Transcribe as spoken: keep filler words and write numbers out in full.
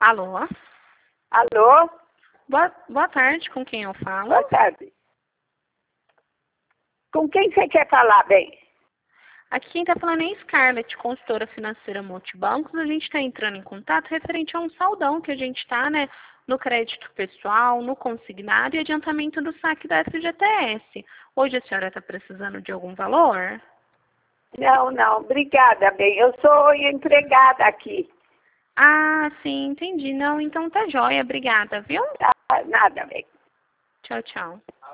Alô? Alô? Boa, boa tarde, com quem eu falo? Boa tarde. Com quem você quer falar, bem? Aqui quem está falando é Scarlett, consultora financeira multibancos. A gente está entrando em contato referente a um saldão que a gente está, né, no crédito pessoal, no consignado e adiantamento do saque da F G T S. Hoje a senhora está precisando de algum valor? Não, não, obrigada, bem. Eu sou empregada aqui. Ah, sim, entendi. Não, então tá jóia. Obrigada, viu? Tá, nada, bem. Tchau, tchau.